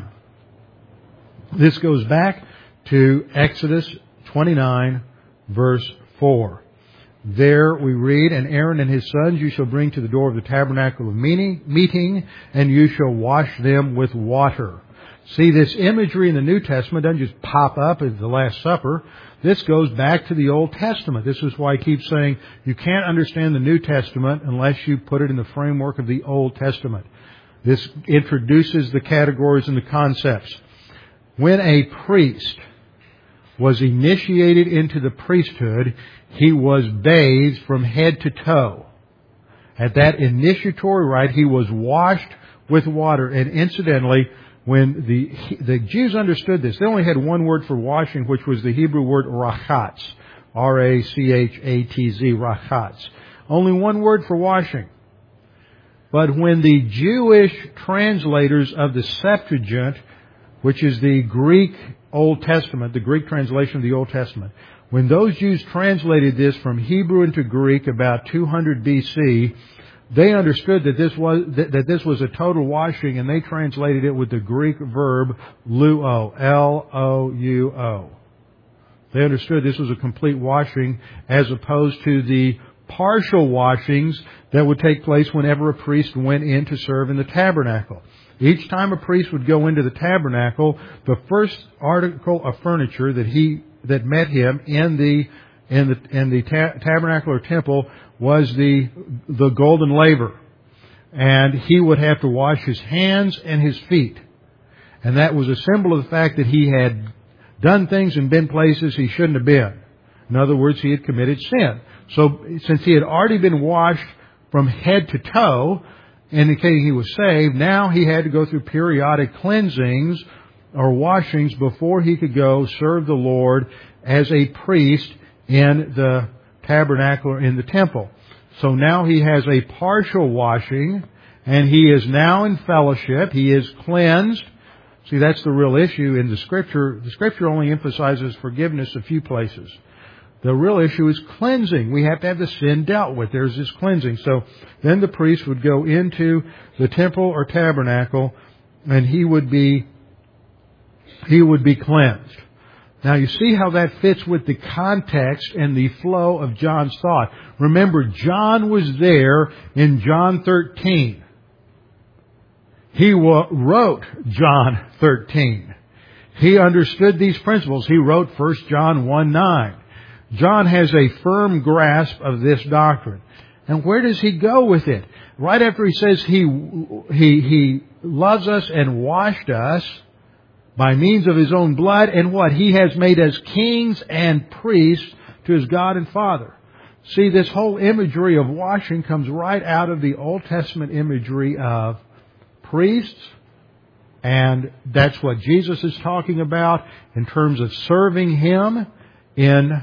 This goes back to Exodus 29, verse 4. There we read, and Aaron and his sons you shall bring to the door of the tabernacle of meeting, and you shall wash them with water. See, this imagery in the New Testament doesn't just pop up at the Last Supper. This goes back to the Old Testament. This is why I keep saying you can't understand the New Testament unless you put it in the framework of the Old Testament. This introduces the categories and the concepts. When a priest was initiated into the priesthood, he was bathed from head to toe. At that initiatory rite, he was washed with water. And incidentally, when the Jews understood this, they only had one word for washing, which was the Hebrew word rachatz. R-A-C-H-A-T-Z, rachatz. Only one word for washing. But when the Jewish translators of the Septuagint, which is the Greek Old Testament, the Greek translation of the Old Testament, when those Jews translated this from Hebrew into Greek about 200 BC, they understood that this was a total washing, and they translated it with the Greek verb luo, L-O-U-O. They understood this was a complete washing as opposed to the partial washings that would take place whenever a priest went in to serve in the tabernacle. Each time a priest would go into the tabernacle, the first article of furniture that met him in the tabernacle or temple was the golden laver. And he would have to wash his hands and his feet. And that was a symbol of the fact that he had done things and been places he shouldn't have been. In other words, he had committed sin. So since he had already been washed from head to toe, indicating he was saved. Now he had to go through periodic cleansings or washings before he could go serve the Lord as a priest in the tabernacle or in the temple. So now he has a partial washing, and he is now in fellowship. He is cleansed. See, that's the real issue in the Scripture. The Scripture only emphasizes forgiveness a few places. The real issue is cleansing. We have to have the sin dealt with. There's this cleansing. So then the priest would go into the temple or tabernacle, and he would be cleansed. Now you see how that fits with the context and the flow of John's thought. Remember, John was there in John 13. He wrote John 13. He understood these principles. He wrote 1 John 1:9. John has a firm grasp of this doctrine. And where does he go with it? Right after he says he loves us and washed us by means of his own blood, and what? He has made us kings and priests to his God and Father. See, this whole imagery of washing comes right out of the Old Testament imagery of priests, and that's what Jesus is talking about in terms of serving him in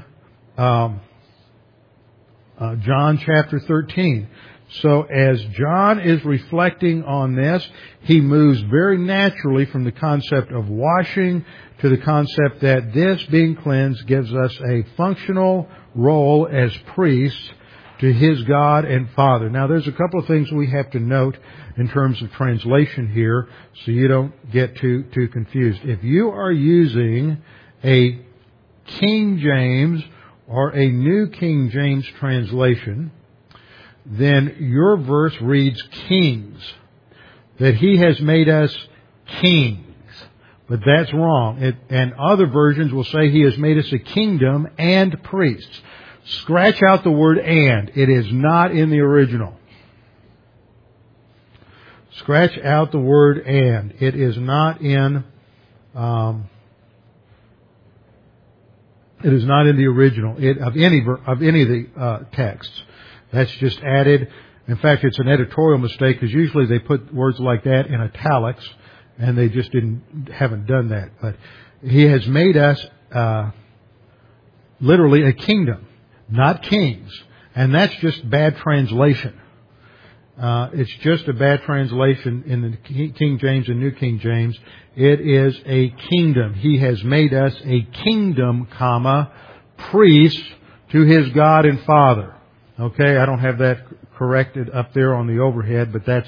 John chapter 13. So as John is reflecting on this, he moves very naturally from the concept of washing to the concept that this being cleansed gives us a functional role as priests to his God and Father. Now there's a couple of things we have to note in terms of translation here so you don't get too confused. If you are using a King James or a New King James translation, then your verse reads kings, that he has made us kings. But that's wrong. And other versions will say he has made us a kingdom and priests. Scratch out the word and. It is not in the original. Scratch out the word and. It is not in it is not in the original of any of the texts. That's just added. In fact, it's an editorial mistake because usually they put words like that in italics, and they just haven't done that. But he has made us literally a kingdom, not kings, and that's just bad translation. It's just a bad translation in the King James and New King James. It is a kingdom. He has made us a kingdom, priest to his God and Father. Okay, I don't have that corrected up there on the overhead, but that's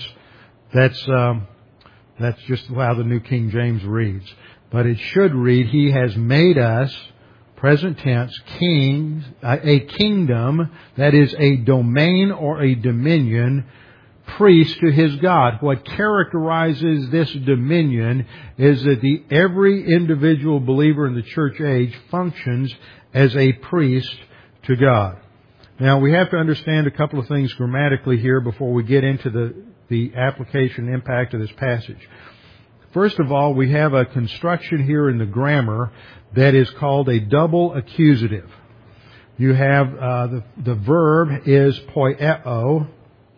just how the New King James reads. But it should read, he has made us, present tense, kings, a kingdom, that is a domain or a dominion, priest to his God. What characterizes this dominion is that every individual believer in the church age functions as a priest to God. Now, we have to understand a couple of things grammatically here before we get into the application impact of this passage. First of all, we have a construction here in the grammar that is called a double accusative. You have the verb is poieo.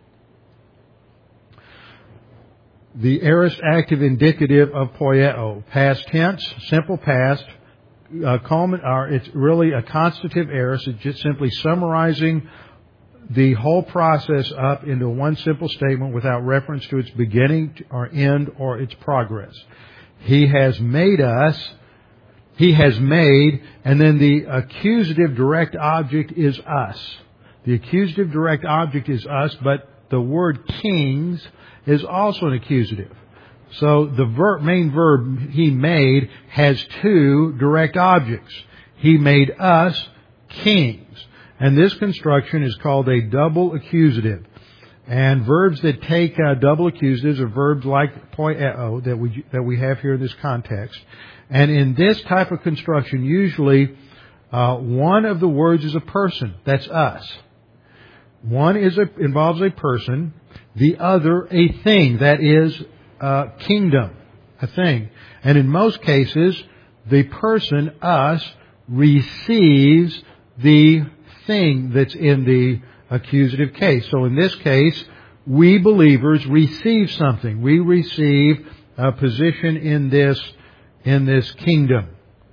The aorist active indicative of poieo, past tense, simple past. It's really a constative aorist. It's just simply summarizing the whole process up into one simple statement without reference to its beginning or end or its progress. He has made us. He has made, and then the accusative direct object is us. The accusative direct object is us, but the word kings is also an accusative. So the main verb, he made, has two direct objects. He made us kings. And this construction is called a double accusative. And verbs that take double accusatives are verbs like poieo that we have here in this context. And in this type of construction, usually one of the words is a person. That's us. One involves a person. The other, a thing. That is kingdom, a thing. And in most cases, the person, us, receives the thing that's in the accusative case. So in this case, we believers receive something. We receive a position in this kingdom.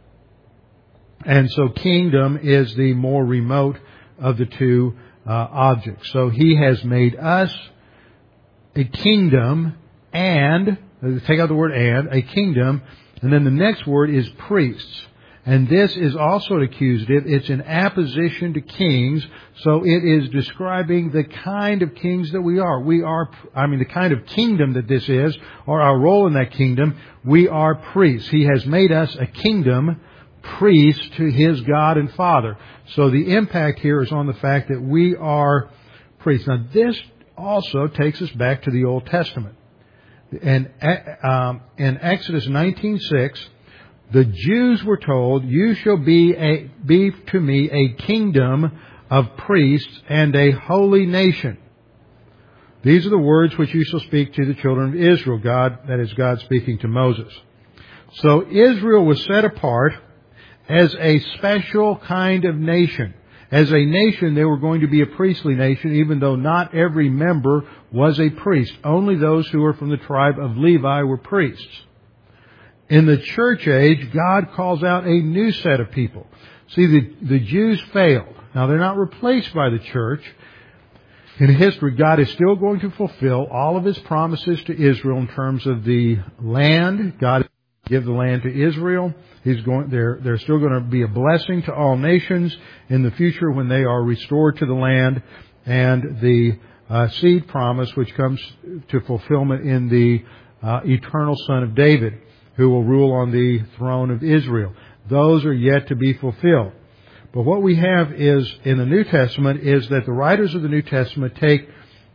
And so kingdom is the more remote of the two objects. So He has made us a kingdom and, take out the word and, a kingdom, and then the next word is priests. And this is also an accusative. It's in apposition to kings, so it is describing the kind of kings that we are. The kind of kingdom that this is, or our role in that kingdom, we are priests. He has made us a kingdom, priests to His God and Father. So the impact here is on the fact that we are priests. Now this also takes us back to the Old Testament. And in Exodus 19:6, the Jews were told, "You shall be to me a kingdom of priests and a holy nation." These are the words which you shall speak to the children of Israel. That is God speaking to Moses. So Israel was set apart as a special kind of nation. As a nation, they were going to be a priestly nation, even though not every member was a priest. Only those who were from the tribe of Levi were priests. In the church age, God calls out a new set of people. See, the Jews failed. Now, they're not replaced by the church. In history, God is still going to fulfill all of His promises to Israel in terms of the land. God is going to give the land to Israel. They're still going to be a blessing to all nations in the future when they are restored to the land. And the seed promise, which comes to fulfillment in the eternal Son of David, who will rule on the throne of Israel. Those are yet to be fulfilled. But what we have is, in the New Testament, is that the writers of the New Testament take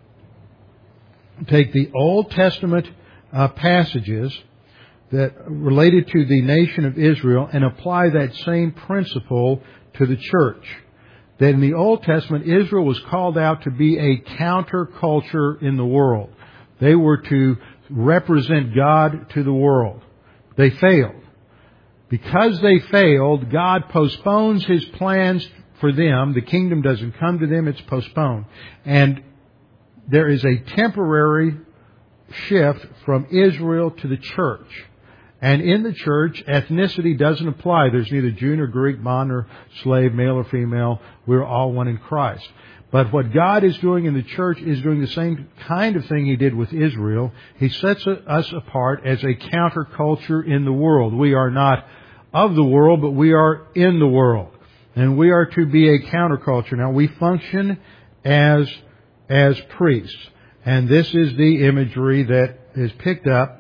the Old Testament passages that related to the nation of Israel and apply that same principle to the church. That in the Old Testament, Israel was called out to be a counterculture in the world. They were to represent God to the world. They failed. Because they failed, God postpones His plans for them. The kingdom doesn't come to them, it's postponed. And there is a temporary shift from Israel to the church. And in the church, ethnicity doesn't apply. There's neither Jew nor Greek, bond or slave, male or female. We're all one in Christ. But what God is doing in the church is doing the same kind of thing He did with Israel. He sets us apart as a counterculture in the world. We are not of the world, but we are in the world. And we are to be a counterculture. Now, we function as priests. And this is the imagery that is picked up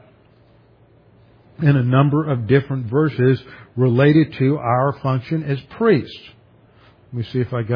in a number of different verses related to our function as priests. Let me see if I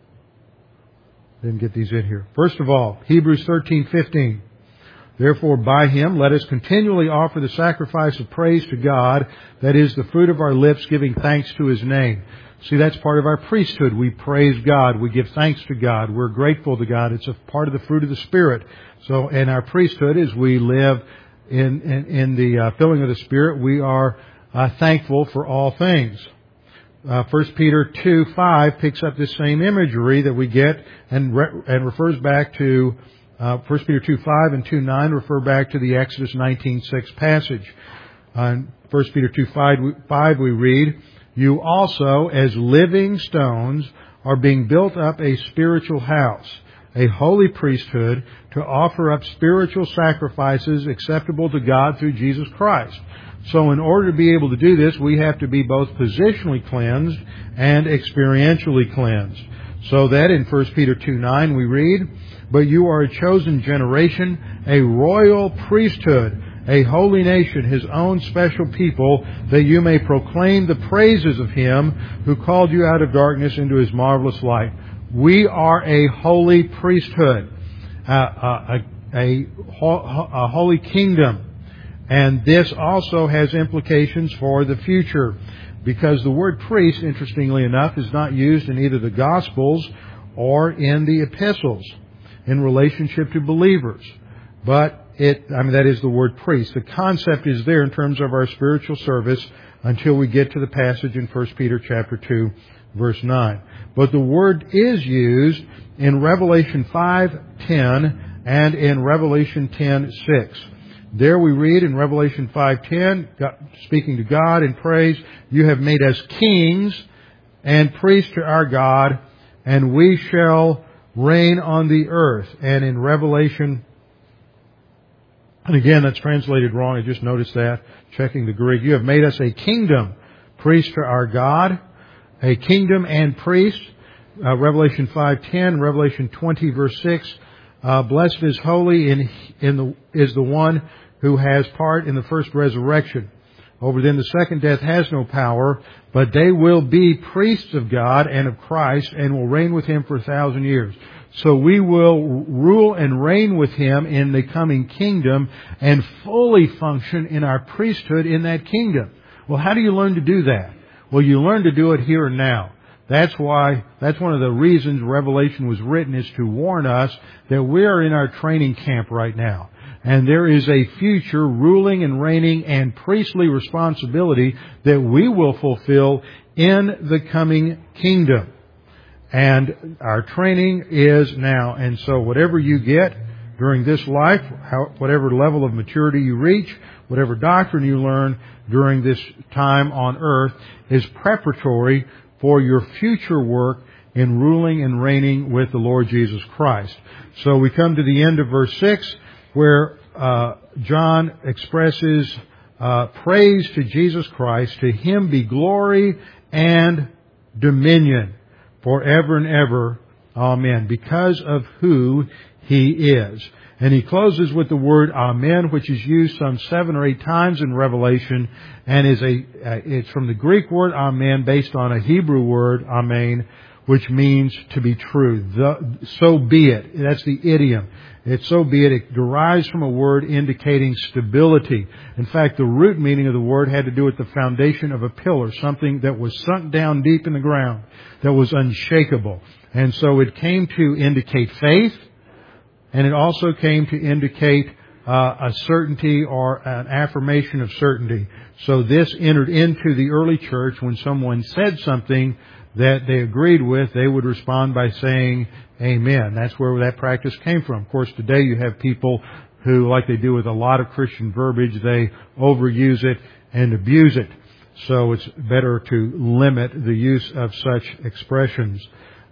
didn't get these in here. First of all, Hebrews 13:15. Therefore, by Him, let us continually offer the sacrifice of praise to God, that is the fruit of our lips, giving thanks to His name. See, that's part of our priesthood. We praise God. We give thanks to God. We're grateful to God. It's a part of the fruit of the Spirit. So, in our priesthood, as we live in the filling of the Spirit, we are thankful for all things. 1 Peter 2:5 picks up this same imagery that we get and refers back to 1 Peter 2:5 and 2:9 refer back to the Exodus 19:6 passage. In 1 Peter 2:5 we read, "You also, as living stones, are being built up a spiritual house, a holy priesthood, to offer up spiritual sacrifices acceptable to God through Jesus Christ." So in order to be able to do this, we have to be both positionally cleansed and experientially cleansed. So that in 1 Peter 2:9 we read, "But you are a chosen generation, a royal priesthood, a holy nation, His own special people, that you may proclaim the praises of Him who called you out of darkness into His marvelous light." We are a holy priesthood, a holy kingdom. And this also has implications for the future, because the word priest, interestingly enough, is not used in either the Gospels or in the epistles in relationship to believers. But that is the word priest. The concept is there in terms of our spiritual service until we get to the passage in 1 Peter chapter 2 verse 9. But the word is used in Revelation 5:10 and in Revelation 10:6. There we read in Revelation 5:10, speaking to God in praise, "You have made us kings and priests to our God, and we shall reign on the earth." And in Revelation, and again that's translated wrong, I just noticed that, checking the Greek, "You have made us a kingdom, priests to our God," a kingdom and priest. Revelation 5:10, Revelation 20 verse 6, "Blessed is holy is the one who has part in the first resurrection. Over them the second death has no power, but they will be priests of God and of Christ and will reign with Him for 1,000 years. So we will rule and reign with Him in the coming kingdom and fully function in our priesthood in that kingdom. Well, how do you learn to do that? Well, you learn to do it here and now. That's one of the reasons Revelation was written, is to warn us that we are in our training camp right now. And there is a future ruling and reigning and priestly responsibility that we will fulfill in the coming kingdom. And our training is now. And so whatever you get during this life, whatever level of maturity you reach, whatever doctrine you learn during this time on earth, is preparatory for your future work in ruling and reigning with the Lord Jesus Christ. So we come to the end of verse 6, where John expresses praise to Jesus Christ. "To Him be glory and dominion forever and ever. Amen." Because of who He is. And he closes with the word Amen, which is used some 7 or 8 times in Revelation, and it's from the Greek word Amen, based on a Hebrew word Amen, which means to be true. So be it. That's the idiom. It's so be it. It derives from a word indicating stability. In fact, the root meaning of the word had to do with the foundation of a pillar, something that was sunk down deep in the ground, that was unshakable. And so it came to indicate faith, and it also came to indicate a certainty or an affirmation of certainty. So this entered into the early church. When someone said something that they agreed with, they would respond by saying Amen. That's where that practice came from. Of course, today you have people who, like they do with a lot of Christian verbiage, they overuse it and abuse it. So it's better to limit the use of such expressions.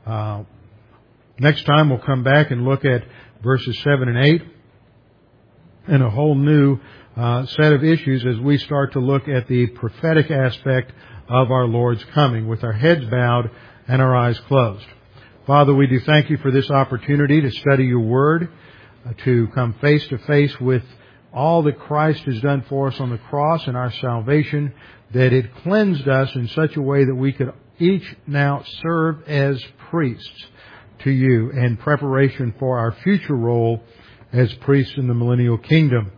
Next time we'll come back and look at verses 7 and 8 and a whole new set of issues as we start to look at the prophetic aspect of our Lord's coming, with our heads bowed and our eyes closed. Father, we do thank You for this opportunity to study Your Word, to come face to face with all that Christ has done for us on the cross and our salvation, that it cleansed us in such a way that we could each now serve as priests to You in preparation for our future role as priests in the millennial kingdom.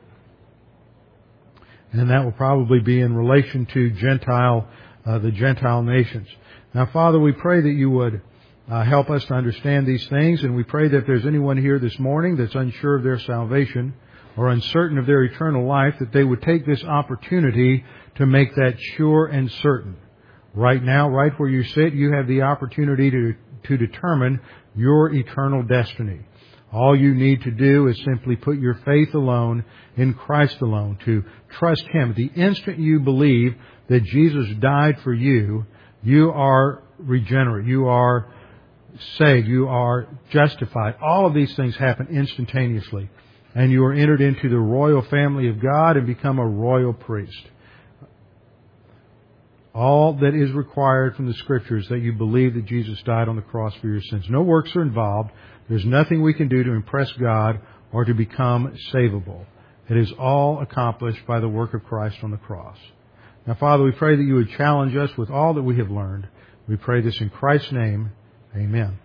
And that will probably be in relation to the Gentile nations. Now, Father, we pray that You would help us to understand these things, and we pray that if there's anyone here this morning that's unsure of their salvation or uncertain of their eternal life, that they would take this opportunity to make that sure and certain. Right now, right where you sit, you have the opportunity to determine your eternal destiny. All you need to do is simply put your faith alone in Christ alone, to trust Him. The instant you believe that Jesus died for you, you are regenerate. You are saved. You are justified. All of these things happen instantaneously. And you are entered into the royal family of God and become a royal priest. All that is required from the Scriptures, that you believe that Jesus died on the cross for your sins. No works are involved. There's nothing we can do to impress God or to become savable. It is all accomplished by the work of Christ on the cross. Now, Father, we pray that You would challenge us with all that we have learned. We pray this in Christ's name. Amen.